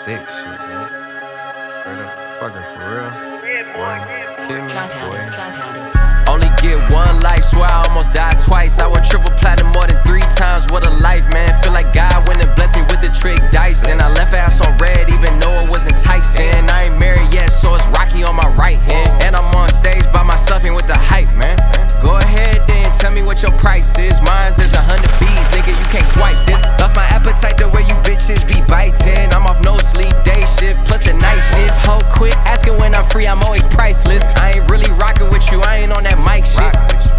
sick shit, man. Straight up fucking for real. Boy, kill me, boy. Only get one life, swear I almost died twice. I went triple platinum more than 3 times. What a life, man. Feel like God went and blessed me with the trick dice. And I left ass on red, even though it was enticing. I ain't married yet, so it's Rocky on my right hand. And I'm on stage by myself and with the hype, man. Go ahead then, tell me what your price is. Mine's is 100 B's, nigga, you can't swipe this. Lost my appetite the way you bitches be biting. I'm off no sleep, day shift, plus the night shift. Ho, quit asking when I'm free, I'm always priceless. I ain't really rocking with you, I ain't on that mic shit.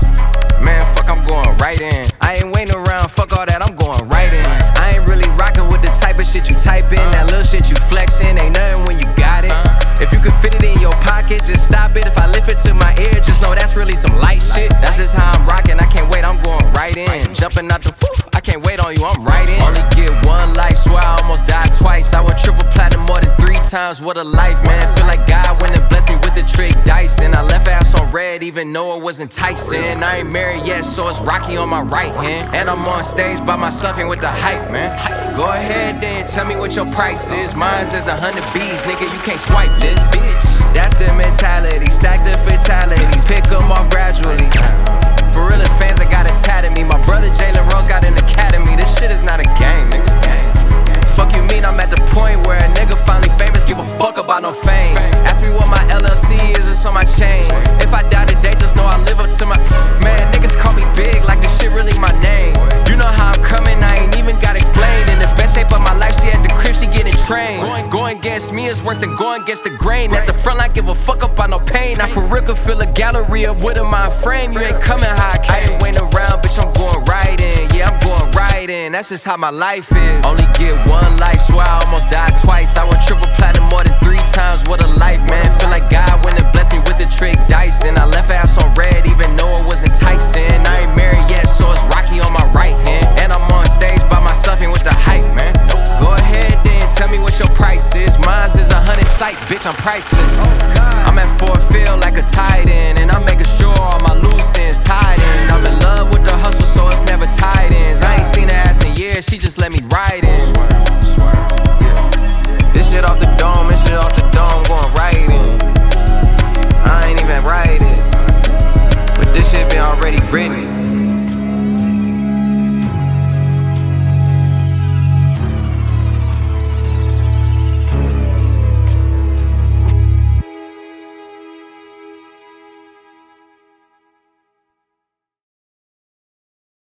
Man, fuck, I'm going right in. I ain't waiting around, fuck all that, I'm going right in. I ain't really rocking with the type of shit you type in. That little shit you flexing, ain't nothing when you got it. If you could fit it in your pocket, just stop it. If I lift it to my ear, just know that's really some light shit. That's just how I'm rocking, I can't wait, I'm going right in. Jumping out the woof, I can't wait on you, I'm right in. Only get one life, swear I almost died twice. I went triple platinum more than 3 times, what a life, man. Feel like God went and blessed me with the trick dice. And I left ass on red, even though it was enticing. I ain't married yet, so it's Rocky on my right hand. And I'm on stage by myself and with the hype, man. Go ahead then, tell me what your price is. Mine's is 100 B's, nigga, you can't swipe this. That's the mentality, stack the fatalities, pick them off gradually. For real fans that got a tat at me. My brother Jalen Rose got an academy. This shit is not a game, nigga. Fuck you mean I'm at the point where a nigga finally famous, give a fuck about no fame. Ask me what my LLC is, it's on my chain. If I die today, just know I live up to my... Man, niggas call me big like this shit really my name. You know how I'm coming, I ain't even got explained. In the best shape of my life, she at the crib, she getting trained. Going against me is worse than going against the grain. At the front line, give a fuck about no pain. I for real could fill a gallery up with a mind frame. You ain't coming how I came. I ain't waiting around, bitch, I'm going right in. Yeah, I'm going right in, that's just how my life is. Only get one life, swear I almost died twice. I went triple platinum more than 3 times, what a life, man. Feel like God went and blessed me with the trick dice. And I left ass on red, even though it was enticing. I ain't married yet, so it's Rocky on my right hand. And I'm on stage by myself and with the hype, man. Go ahead then, tell me what your price is. Mine's is 100 sight, bitch, I'm priceless.